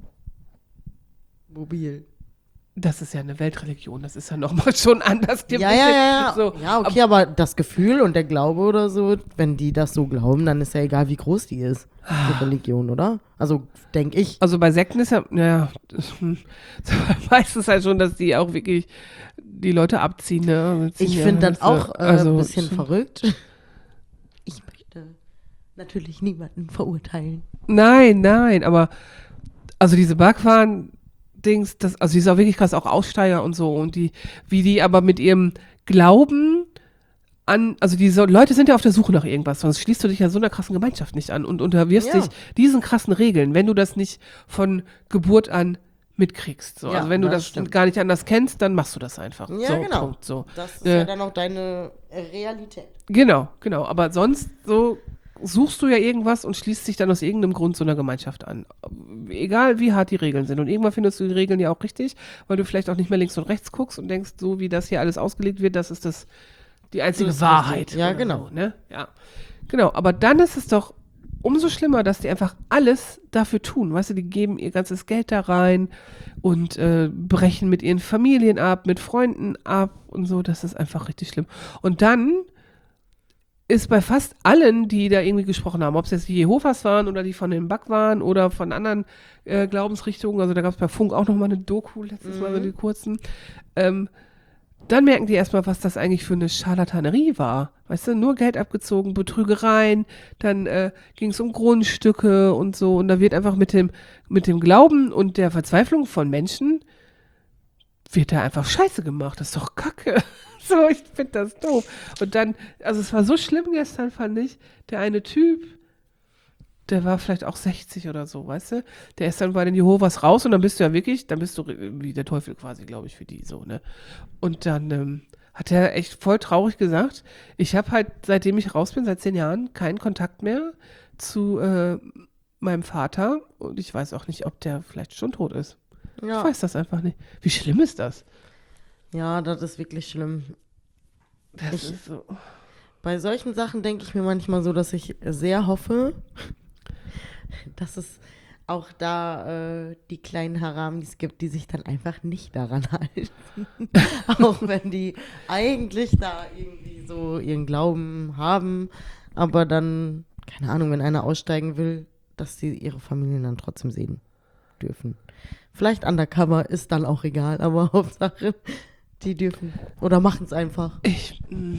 Mobil. Das ist ja eine Weltreligion, das ist ja nochmal schon anders. Ja. So, Ja, okay, aber das Gefühl und der Glaube oder so, wenn die das so glauben, dann ist ja egal, wie groß die ist, die Religion, oder? Also, denke ich. Also bei Sekten ist ja, meistens halt schon, dass die auch wirklich die Leute abziehen. Ne? Ich finde das auch ein bisschen schon verrückt. Ich möchte natürlich niemanden verurteilen. Nein, aber also diese Bhagwan-Dings, also die ist auch wirklich krass, auch Aussteiger und so und wie die aber mit ihrem Glauben an, also diese Leute sind ja auf der Suche nach irgendwas, sonst schließt du dich ja so einer krassen Gemeinschaft nicht an und unterwirfst dich diesen krassen Regeln, wenn du das nicht von Geburt an mitkriegst. So. Ja, also wenn du das das stimmt. gar nicht anders kennst, dann machst du das einfach. Ja, so, genau. Punkt, so. Das ist ja dann auch deine Realität. Genau. Aber sonst so suchst du ja irgendwas und schließt dich dann aus irgendeinem Grund so einer Gemeinschaft an. Egal wie hart die Regeln sind. Und irgendwann findest du die Regeln ja auch richtig, weil du vielleicht auch nicht mehr links und rechts guckst und denkst, so wie das hier alles ausgelegt wird, das ist die einzige Das ist Wahrheit. richtig. Ja, oder genau. So, ne? Ja. Genau, aber dann ist es doch umso schlimmer, dass die einfach alles dafür tun. Weißt du, die geben ihr ganzes Geld da rein und brechen mit ihren Familien ab, mit Freunden ab und so. Das ist einfach richtig schlimm. Und dann ist bei fast allen, die da irgendwie gesprochen haben, ob es jetzt die Jehovas waren oder die von den Back waren oder von anderen Glaubensrichtungen, also da gab es bei Funk auch nochmal eine Doku, letztes Mal so die kurzen, dann merken die erstmal, was das eigentlich für eine Scharlatanerie war. Weißt du, nur Geld abgezogen, Betrügereien, dann ging es um Grundstücke und so. Und da wird einfach mit dem Glauben und der Verzweiflung von Menschen wird da einfach Scheiße gemacht. Das ist doch Kacke. So, ich finde das doof. Und dann, also es war so schlimm gestern, fand ich, der eine Typ, der war vielleicht auch 60 oder so, weißt du? Der ist dann bei den Jehovas raus und dann bist du ja wirklich, dann bist du wie der Teufel quasi, glaube ich, für die so, ne? Und dann hat er echt voll traurig gesagt, ich habe halt, seitdem ich raus bin, seit 10 Jahren, keinen Kontakt mehr zu meinem Vater und ich weiß auch nicht, ob der vielleicht schon tot ist. Ja. Ich weiß das einfach nicht. Wie schlimm ist das? Ja, das ist wirklich schlimm. Das Ich- ist so. Bei solchen Sachen denke ich mir manchmal so, dass ich sehr hoffe, dass es auch da die kleinen Haramis gibt, die sich dann einfach nicht daran halten. Auch wenn die eigentlich da irgendwie so ihren Glauben haben, aber dann, keine Ahnung, wenn einer aussteigen will, dass sie ihre Familien dann trotzdem sehen dürfen. Vielleicht undercover ist dann auch egal, aber Hauptsache, die dürfen oder machen es einfach. Ich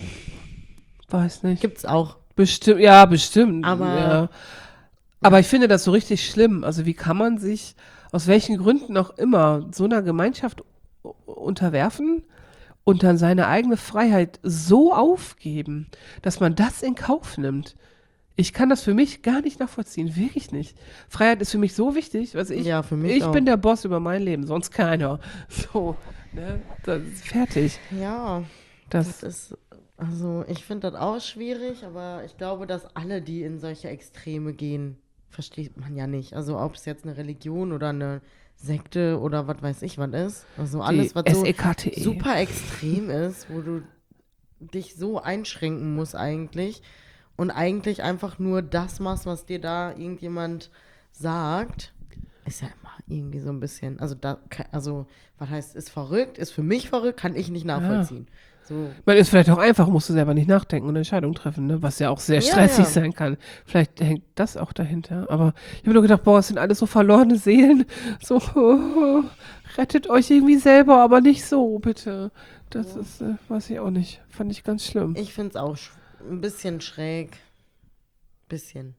weiß nicht. Gibt's auch. Bestimmt, ja, bestimmt. Aber- ja. Aber ich finde das so richtig schlimm. Also wie kann man sich, aus welchen Gründen auch immer, so einer Gemeinschaft unterwerfen und dann seine eigene Freiheit so aufgeben, dass man das in Kauf nimmt? Ich kann das für mich gar nicht nachvollziehen, wirklich nicht. Freiheit ist für mich so wichtig, also Ja, für mich ich auch. bin der Boss über mein Leben, sonst keiner. So, ne, das ist fertig. Ja, Das, das ist, also ich finde das auch schwierig, aber ich glaube, dass alle, die in solche Extreme gehen, versteht man ja nicht. Also ob es jetzt eine Religion oder eine Sekte oder was weiß ich was ist. Also alles, was so SEKTE. super extrem ist, wo du dich so einschränken musst eigentlich und eigentlich einfach nur das machst, was dir da irgendjemand sagt, ist ja immer irgendwie so ein bisschen, also was heißt, ist verrückt, ist für mich verrückt, kann ich nicht nachvollziehen. So, Man ist vielleicht auch einfach, musst du selber nicht nachdenken und Entscheidungen treffen, ne? Was ja auch sehr Ja, stressig ja. sein kann. Vielleicht hängt das auch dahinter. Aber ich habe nur gedacht, boah, es sind alles so verlorene Seelen. So, rettet euch irgendwie selber, aber nicht so, bitte. Das ist, weiß ich auch nicht. Fand ich ganz schlimm. ich finde es auch ein bisschen schräg. Bisschen.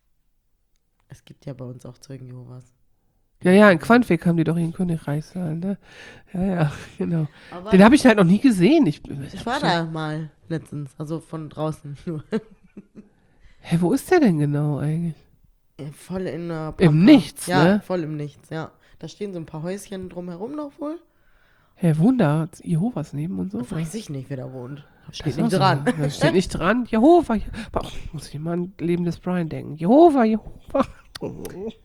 Es gibt ja bei uns auch Zeugen Jehovas. Ja, in Quantweg haben die doch ihren Königreichssaal, ne? Ja, genau. Aber Den habe ich halt noch nie gesehen. ich war da mal letztens, also von draußen nur. Hä, wo ist der denn genau eigentlich? Voll in der Im Nichts, ja, ne? voll im Nichts, ja. Da stehen so ein paar Häuschen drumherum noch wohl. Hä, Wunder, Jehovas neben und so? Weiß ich nicht, wer da wohnt. Steht Das nicht ist auch dran. So. Das steht nicht dran. Jehova. Muss ich mal an lebendes Brian denken. Jehova. Oh.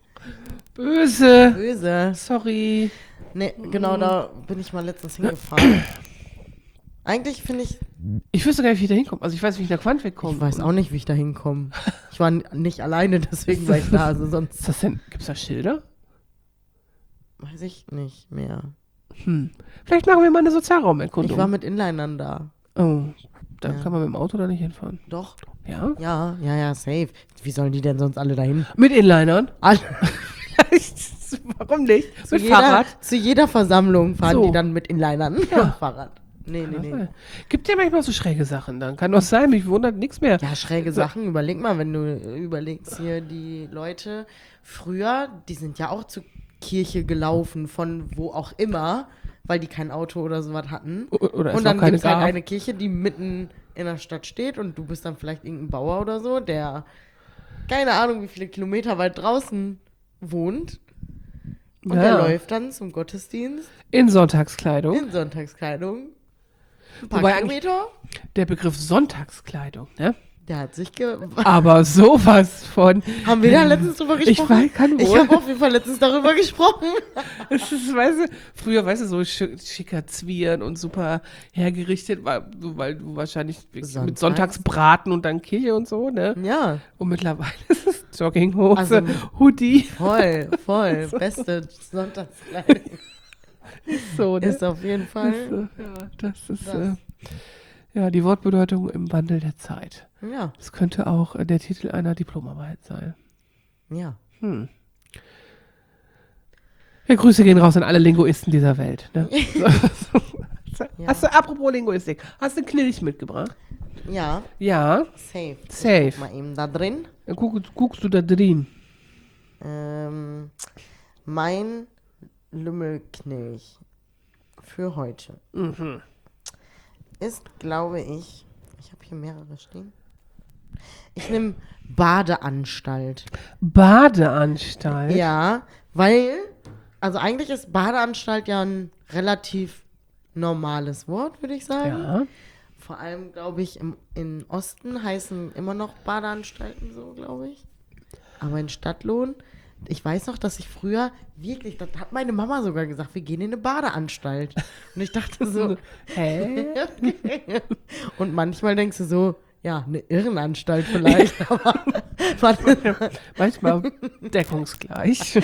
Böse. Böse. Sorry. Nee, genau, da bin ich mal letztens hingefahren. Eigentlich finde ich, Ich wüsste gar nicht, wie ich da hinkomme. Also ich weiß, wie ich nach Quantweg komme. ich weiß auch nicht, wie ich da hinkomme. Ich war nicht alleine, deswegen war ich da. Also sonst Ist das denn, gibt's da Schilder? weiß ich nicht mehr. Vielleicht machen wir mal eine Sozialraumerkundung. Ich war mit Inlinern da. Oh, dann Ja. kann man mit dem Auto da nicht hinfahren. Doch. Ja? Ja, safe. Wie sollen die denn sonst alle dahin? Mit Inlinern? Alle, Warum nicht? zu, Mit jeder, Fahrrad? zu jeder Versammlung fahren So. die dann mit Inlinern Ja. und Fahrrad. Nee. Gibt ja manchmal so schräge Sachen dann. Kann doch sein, mich wundert nichts mehr. Ja, schräge Sachen. Überleg mal, wenn du überlegst hier die Leute früher, die sind ja auch zur Kirche gelaufen, von wo auch immer, weil die kein Auto oder sowas hatten. Oder es Und noch dann keine gibt es halt gab. eine Kirche, die mitten in der Stadt steht und du bist dann vielleicht irgendein Bauer oder so, der keine Ahnung, wie viele Kilometer weit draußen wohnt. Und der läuft dann zum Gottesdienst In Sonntagskleidung. in Sonntagskleidung. Ein paar Wobei eigentlich- Kilometer. Der Begriff Sonntagskleidung, ne? Der hat sich Aber sowas von. Haben wir da letztens drüber Ich gesprochen? weiß, kann Ich wohl. habe auf jeden Fall letztens darüber gesprochen. Es ist, weißt du, früher, weißt du, so schicker Zwirn und super hergerichtet, weil du wahrscheinlich wirklich mit Sonntags. Sonntagsbraten und dann Kirche und so, ne? Ja, Und mittlerweile ist es Jogginghose, Also- Hoodie, voll. Beste Sonntagskleidung so, ne? ist auf jeden Fall. Ja, das ist, Das. Ja, die Wortbedeutung im Wandel der Zeit. Ja, Das könnte auch der Titel einer Diplomarbeit sein. ja. Ja, Grüße gehen raus an alle Linguisten dieser Welt. Ne? Ja. Hast du, apropos Linguistik, hast du einen Knilch mitgebracht? Ja, Ja, safe. Safe. Ich guck mal eben da drin. dann guckst du da drin. Mein Lümmelknilch für heute ist, glaube ich habe hier mehrere stehen. Ich nehme Badeanstalt. Badeanstalt? Ja, weil, also eigentlich ist Badeanstalt ja ein relativ normales Wort, würde ich sagen. Ja. Vor allem, glaube ich, im Osten heißen immer noch Badeanstalten so, glaube ich. Aber in Stadtlohn, ich weiß noch, dass ich früher wirklich, das hat meine Mama sogar gesagt, wir gehen in eine Badeanstalt. Und ich dachte so, Hä? und manchmal denkst du so, ja, eine Irrenanstalt vielleicht, aber Manchmal deckungsgleich.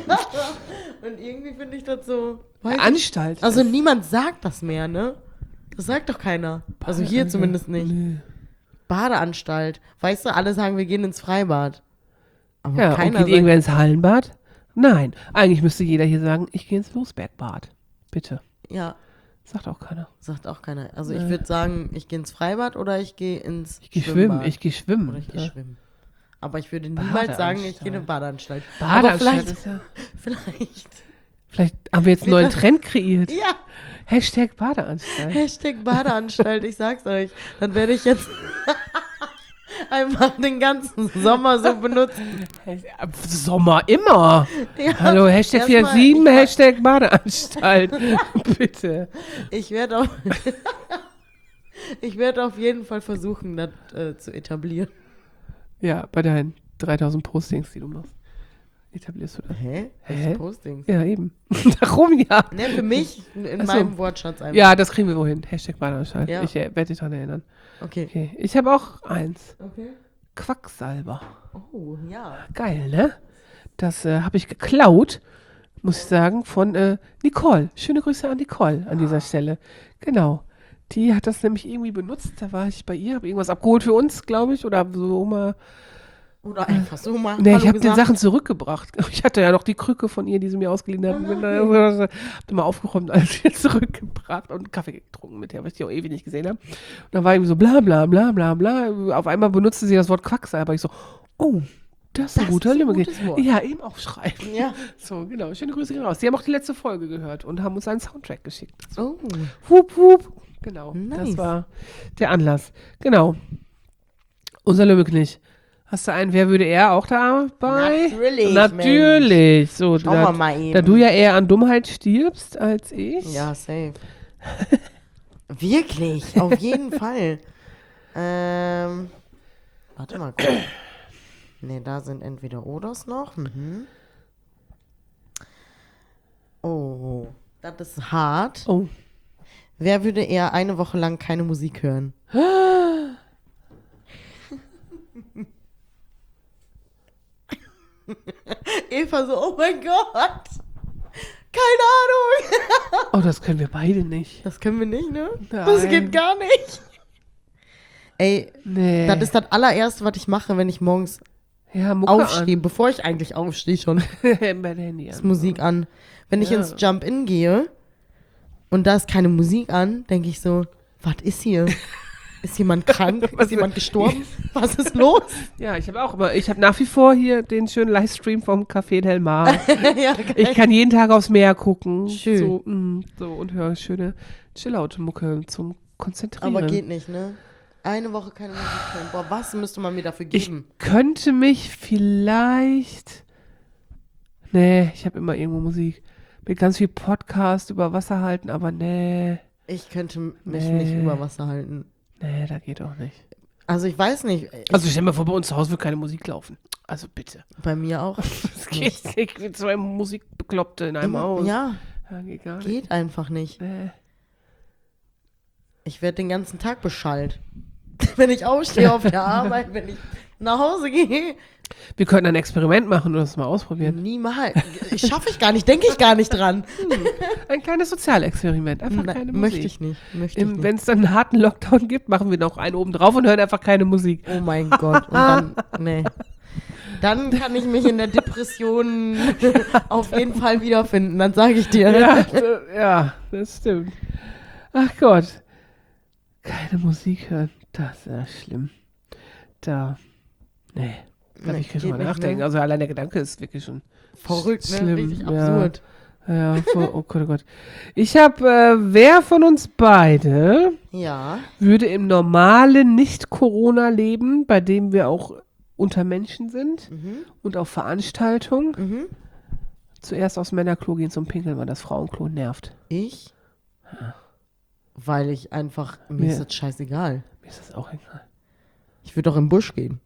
und irgendwie finde ich das so, weiß ich, Anstalt. also niemand sagt das mehr, ne? Das sagt doch keiner. Also hier zumindest nicht. Nee. Badeanstalt. Weißt du, alle sagen, wir gehen ins Freibad. Aber Ja, und keiner geht sagt, irgendwer ins Hallenbad? Nein. Eigentlich müsste jeder hier sagen, ich gehe ins Losbergbad. Bitte. ja, Sagt auch keiner. sagt auch keiner. Also ich würde sagen, ich gehe ins Freibad oder ich gehe ins Ich gehe schwimmen. Schwimmbad. Ich gehe schwimmen. Oder ich gehe Ja. schwimmen. Aber ich würde niemals sagen, ich gehe in eine Badeanstalt. Aber Badeanstalt ist ja. vielleicht. Vielleicht haben wir jetzt einen neuen Trend kreiert. Ja, Hashtag Badeanstalt. Hashtag Badeanstalt, ich sag's euch. Dann werde ich jetzt einfach den ganzen Sommer so benutzen. Sommer immer. Ja, Hallo, Hashtag erstmal, 47, Hashtag Badeanstalt. Bitte. Ich werde auf, ich werde auf jeden Fall versuchen, das zu etablieren. Ja, bei deinen 3000 Postings, die du machst. Etablierst du das? Hä? Hä? Postings? Ja, eben. Darum ja. Ne, für mich in Ach so. meinem Wortschatz einfach. Ja, das kriegen wir wohin. Hashtag Badeanstalt. Ja. Ich werde dich daran erinnern. Okay. Okay. Ich habe auch eins. Okay. Quacksalber. Oh, ja. Geil, ne? Das habe ich geklaut, muss ich sagen, von Nicole. Schöne Grüße an Nicole an dieser Stelle. Genau. Die hat das nämlich irgendwie benutzt. Da war ich bei ihr, habe irgendwas abgeholt für uns, glaube ich. Oder so mal. Oder einfach so mal. Nee, ich Hallo habe den gesagt. Sachen zurückgebracht. Ich hatte ja noch die Krücke von ihr, die sie mir ausgeliehen hat. Hab die mal aufgeräumt, alles wieder zurückgebracht und einen Kaffee getrunken mit der, weil ich die auch ewig nicht gesehen habe. Und dann war irgendwie so bla bla bla bla bla. Auf einmal benutzte sie das Wort Quacksalber. Ich so, oh, das ist ein guter ist ein Limmer. gutes Wort. Ja, eben aufschreiben. Ja. So, genau. Schöne Grüße gehen raus. Die haben auch die letzte Folge gehört und haben uns einen Soundtrack geschickt. Oh. Wup, wup. Genau, Nice. das war der Anlass. Genau. Unser Lümmelknich. Hast du einen, wer würde er auch dabei? Natürlich, Natürlich. So, Schauen wir mal eben. da du ja eher an Dummheit stirbst als ich. Ja, safe. Wirklich, auf jeden Fall. Warte mal kurz. Ne, da sind entweder Oders noch. Mhm. Oh, das ist hart. Oh. Wer würde eher eine Woche lang keine Musik hören? Eva so, oh mein Gott. Keine Ahnung. Oh, das können wir beide nicht. Das können wir nicht, ne? Nein. Das geht gar nicht. Ey, Nee. das ist das allererste, was ich mache, wenn ich morgens ja, Mucke aufstehe. Bevor ich eigentlich aufstehe schon, an. Bei der Handy ist an. Musik an. Wenn ich Ja. ins Jump-In gehe und da ist keine Musik an, denke ich so, was ist hier? Ist jemand krank? Ist jemand gestorben? Was ist los? Ja, ich habe nach wie vor hier den schönen Livestream vom Café Del Mar. Ja, geil. Ich kann jeden Tag aufs Meer gucken. Schön. So und höre schöne Chillout-Mucke zum Konzentrieren. Aber geht nicht, ne? Eine Woche keine Musik hören. Boah, was müsste man mir dafür Ich geben? könnte mich vielleicht. Nee, ich habe immer irgendwo Musik. Mit ganz viel Podcast über Wasser halten, aber nee. Ich könnte mich Nee. nicht über Wasser halten. Nee, da geht auch nicht. Also ich weiß nicht. Also stell mir vor, bei uns zu Hause wird keine Musik laufen. Also bitte. Bei mir auch. Das geht nicht. Wie zwei Musikbekloppte in einem Haus. Ja, Ja, geht gar nicht. geht einfach nicht. Nee. Ich werde den ganzen Tag beschallt. Wenn ich aufstehe auf der Arbeit, wenn ich nach Hause gehe. Wir könnten ein Experiment machen und das mal ausprobieren. Niemals. Schaffe ich gar nicht, denke ich gar nicht dran. Ein kleines Sozialexperiment. Einfach keine Musik. Möchte ich nicht. Wenn es dann einen harten Lockdown gibt, machen wir noch einen oben drauf und hören einfach keine Musik. Oh mein Gott. Und dann, nee. Dann kann ich mich in der Depression auf jeden Fall wiederfinden, dann sage ich dir. Ja, das stimmt. Ach Gott. Keine Musik hören, das ist ja schlimm. Da darf ich schon mal nachdenken. Also allein der Gedanke ist wirklich schon verrückt, ne? schlimm. Richtig absurd. Ja, oh Gott, oh Gott. Ich habe, wer von uns beide würde im normalen Nicht-Corona-Leben, bei dem wir auch unter Menschen sind und auf Veranstaltungen, zuerst aufs Männerklo gehen zum Pinkeln, weil das Frauenklo nervt. Ich? Weil ich einfach, mir ist das scheißegal. Mir ist das auch egal. Ich würde doch im Busch gehen.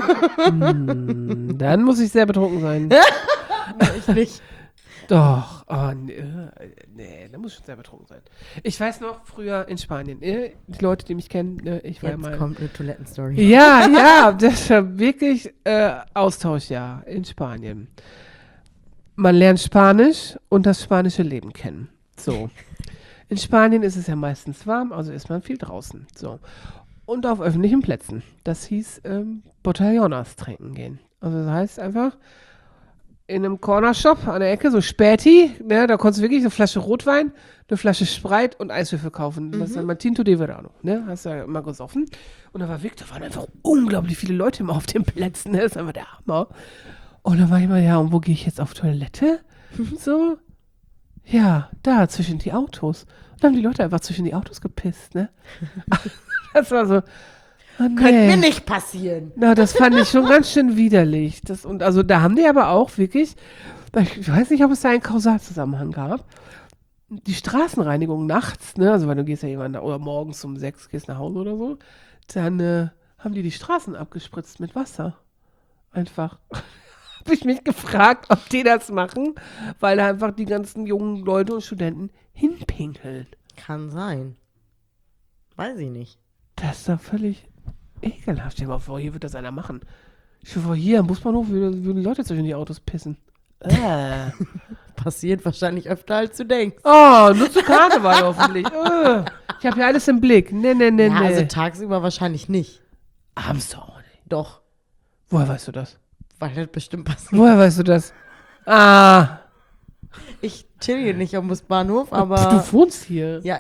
Dann muss ich sehr betrunken sein. Ich nicht. Doch, nee, da muss schon sehr betrunken sein. Ich weiß noch, früher in Spanien, die Leute, die mich kennen, ich war ja mal... Jetzt kommt eine Toilettenstory. Ja, das war wirklich Austausch, in Spanien. Man lernt Spanisch und das spanische Leben kennen. So. In Spanien ist es ja meistens warm, also ist man viel draußen. So. Und auf öffentlichen Plätzen. Das hieß Botellonas trinken gehen. Also das heißt einfach in einem Cornershop an der Ecke, so Späti, ne, da konntest du wirklich eine Flasche Rotwein, eine Flasche Sprite und Eiswürfel kaufen. Das ist dann mal Tinto de Verano, ne, hast du ja immer gesoffen. Und da waren einfach unglaublich viele Leute immer auf den Plätzen, ne, das ist einfach der Hammer. Und dann war ich immer, und wo gehe ich jetzt auf Toilette? So, ja, da, zwischen die Autos. Und dann haben die Leute einfach zwischen die Autos gepisst, ne. Das war so, Könnte mir nicht passieren. Na, das fand ich schon ganz schön widerlich. Also da haben die aber auch wirklich, ich weiß nicht, ob es da einen Kausalzusammenhang gab, die Straßenreinigung nachts, ne, also weil du gehst ja irgendwann oder morgens um 6 gehst nach Hause oder so, dann haben die Straßen abgespritzt mit Wasser. Einfach. Habe ich mich gefragt, ob die das machen, weil da einfach die ganzen jungen Leute und Studenten hinpinkeln. Kann sein. Weiß ich nicht. Das ist doch völlig ekelhaft. Stell dir mal vor, hier wird das einer machen. Stell dir vor, hier am Busbahnhof würden Leute zwischen die Autos pissen. Passiert wahrscheinlich öfter, als du denkst. Oh, nur zu Karneval hoffentlich. Ich habe ja alles im Blick. Nee. Also tagsüber wahrscheinlich nicht. Abends doch auch nicht. Doch. Woher weißt du das? Weil das bestimmt passiert. Woher weißt du das? Ah. Ich chill hier nicht am Busbahnhof, aber... Du wohnst hier. Ja,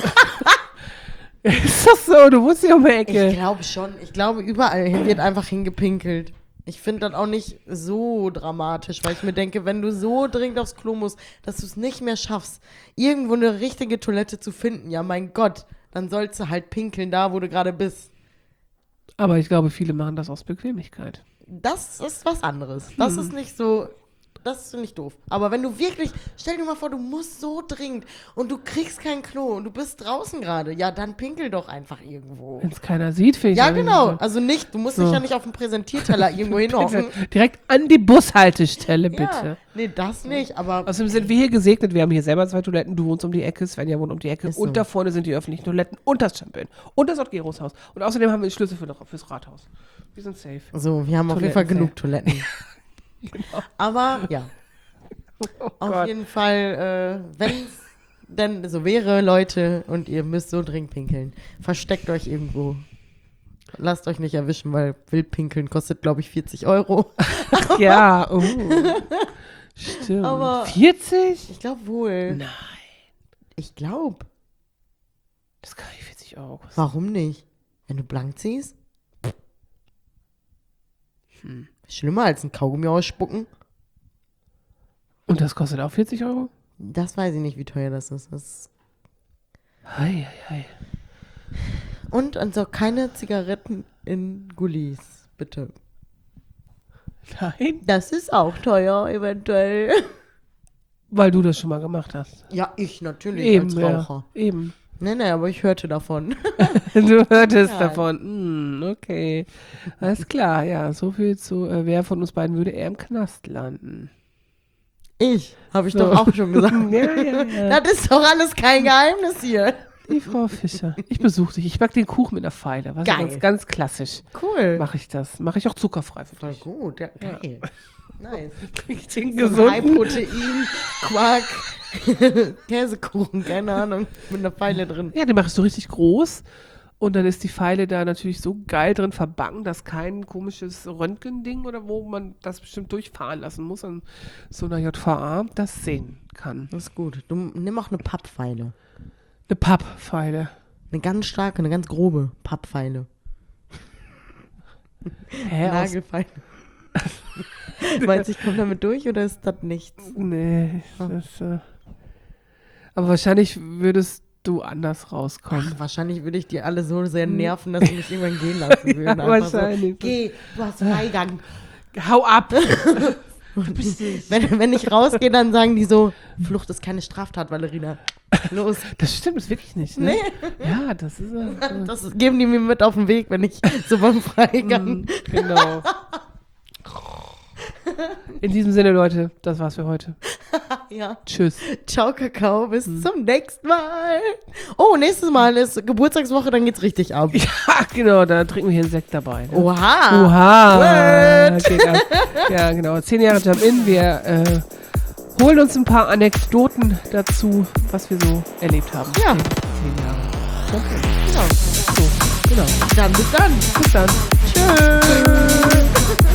Ist das so? Du wohnst hier um die Ecke. ich glaube schon. Ich glaube, überall wird einfach hingepinkelt. Ich finde das auch nicht so dramatisch, weil ich mir denke, wenn du so dringend aufs Klo musst, dass du es nicht mehr schaffst, irgendwo eine richtige Toilette zu finden, ja mein Gott, dann sollst du halt pinkeln da, wo du gerade bist. Aber ich glaube, viele machen das aus Bequemlichkeit. Das ist was anderes. Das ist nicht so... Das ist nicht doof. Aber wenn du wirklich, stell dir mal vor, du musst so dringend und du kriegst kein Klo und du bist draußen gerade, ja, dann pinkel doch einfach irgendwo. Wenn es keiner sieht, finde ich. Ja, genau. Also nicht, du musst dich ja nicht auf dem Präsentierteller irgendwo hinhocken. Direkt an die Bushaltestelle, bitte. Ja, nee, das nicht, aber... Außerdem sind wir hier gesegnet, wir haben hier selber 2 Toiletten, du wohnst um die Ecke, Svenja wohnt um die Ecke Ist so. und da vorne sind die öffentlichen Toiletten und das Champeln und das Otgeros Haus. Und außerdem haben wir den Schlüssel fürs Rathaus. Wir sind safe. So, wir haben auf jeden Fall genug Toiletten. Genau. Aber, ja. Oh Auf Gott. jeden Fall, wenn es denn so wäre, Leute, und ihr müsst so dringend pinkeln, versteckt euch irgendwo. Lasst euch nicht erwischen, weil Wildpinkeln kostet, glaube ich, 40 €. Ja, stimmt. Aber 40? Ich glaube wohl. Nein. Ich glaube. Das kann nicht 40 € kosten. Warum nicht? Wenn du blank ziehst? Schlimmer als ein Kaugummi ausspucken? Und das kostet auch 40 €? Das weiß ich nicht, wie teuer das ist. Hei. Und also keine Zigaretten in Gullis, bitte. Nein. Das ist auch teuer, eventuell. Weil du das schon mal gemacht hast. Ja, ich natürlich Eben, als Raucher. ja. Eben. Nee, aber ich hörte davon. Du hörtest Ja. davon. Okay. Alles klar, ja. So viel zu, wer von uns beiden würde eher im Knast landen? Ich, habe ich So. doch auch schon gesagt. Ja. Das ist doch alles kein Geheimnis hier. Die Frau Fischer. Ich besuche dich. Ich back den Kuchen mit einer Feile. Was Geil. Ganz, ganz klassisch. Cool. Mache ich das. Mache ich auch zuckerfrei für Voll dich. gut, ja, geil. Nice. Richtig So High Protein, Quark, Käsekuchen, keine Ahnung, mit einer Pfeile drin. Ja, den mache ich so richtig groß. Und dann ist die Feile da natürlich so geil drin verbacken, dass kein komisches Röntgending oder wo man das bestimmt durchfahren lassen muss an so einer JVA das sehen kann. Das ist gut. Du nimm auch eine Pappfeile. Eine Pappfeile. Eine ganz starke, eine ganz grobe Pappfeile. Hä? Nagelfeile. Meinst du, ich komme damit durch oder ist das nichts? Nee. Das, aber wahrscheinlich würdest du anders rauskommen. Ach, wahrscheinlich würde ich die alle so sehr nerven, dass sie mich irgendwann gehen lassen würden. Ja, Einfach wahrscheinlich. So, geh, du hast Freigang. Hau ab! Wenn ich rausgehe, dann sagen die so, Flucht ist keine Straftat, Valerina. Los. Das stimmt, das wirklich nicht, ne? Nee. Ja, das ist... Das geben die mir mit auf den Weg, wenn ich so beim Freigang. Genau. In diesem Sinne, Leute, das war's für heute. Ja. Tschüss. Ciao, Kakao, bis zum nächsten Mal. Oh, nächstes Mal ist Geburtstagswoche, dann geht's richtig ab. Ja, genau, da trinken wir hier einen Sekt dabei. Ne? Oha. Oha. Word. Geht ab. Ja, genau. 10 Jahre Jump-In. Wir holen uns ein paar Anekdoten dazu, was wir so erlebt haben. Ja. 10 Jahre Jump-In. Genau. So, genau. Dann bis dann. Bis dann. Tschüss.